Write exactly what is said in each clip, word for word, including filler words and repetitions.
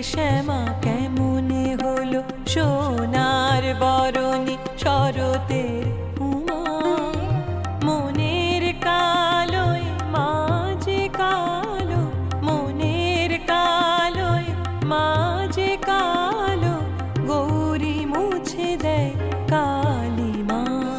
শ্যামা কেমনে হলো সোনার বরণী শরতের উমা। মনের কালোয় মাঝে কালো, মনের কালোয় মাঝে কালো, গৌরী মুছে দেয় কালিমা।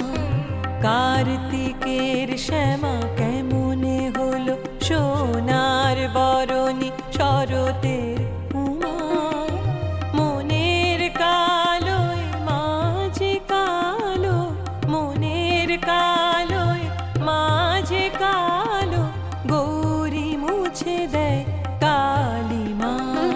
কার্তিকের শ্যামা কেমনে হলো সোনার বরণী শরতের উমা। মনের কালোয় মাঝে কালো, মনের কালোয় মাঝে কালো, গৌরী মুছে দেয় কালিমা।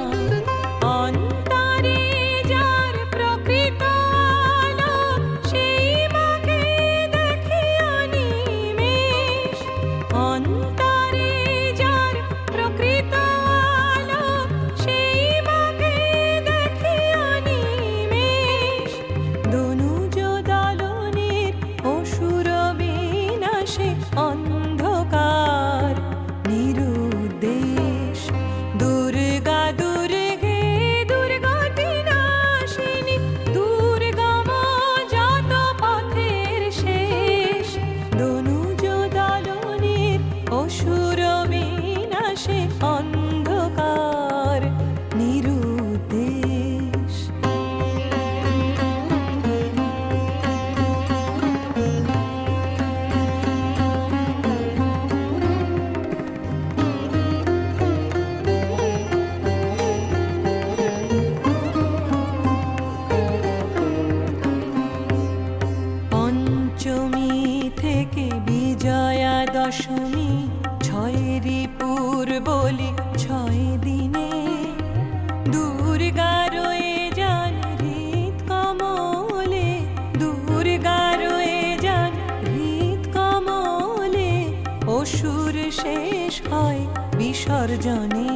অন্তরে যার প্রকৃত আলো, সেই মাকে দেখিয়া নিমেষ। অন্তরে যার প্রকৃত আলো, সেই মাকে দেখিয়া নিমেষ। দনুজ দলনের অসুর বিনাশে অন্ধকার নিরুদ্দেশ। দুর্গা দুর্গে দুর্গতি নাশিনী, দুর্গম যত পথের শেষ। দনুজ দলনের অসুর বিনাশে অন্ধকার নিরুদ্দেশ। পঞ্চমী থেকে বিজয়া দশমী, ছয়েরই পুর বলি ছয় দিনে। দুর্গা রয়ে যান হৃদ কমলে, দুর্গা রয়ে যান হৃদ কমলে। অসুর শেষ হয় বিসর্জনে।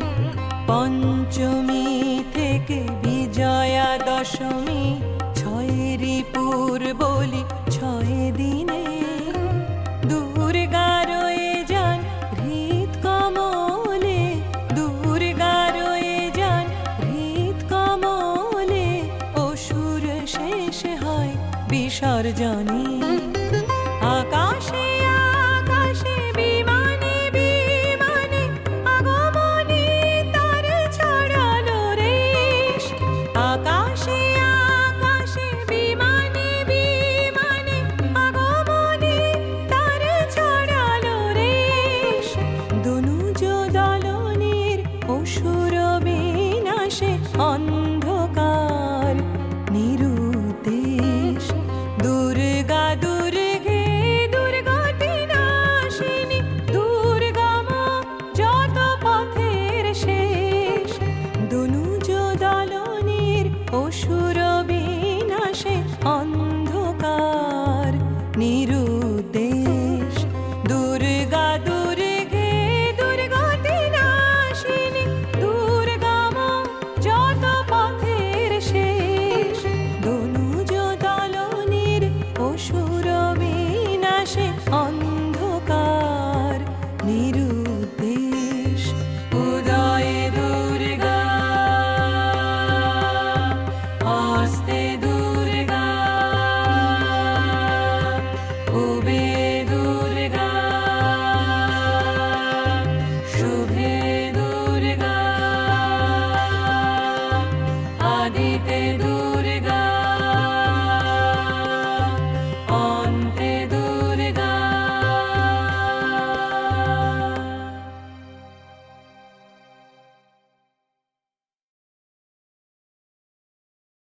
পঞ্চমী থেকে বিজয়া দশমী, ছয়েরই পুর বলি ছয় দিনে। দুর্গা রয়ে যান হৃদ কমলে, দুর্গা রয়ে যান হৃদ কমলে। অসুর শেষ হয় বিসর্জনে।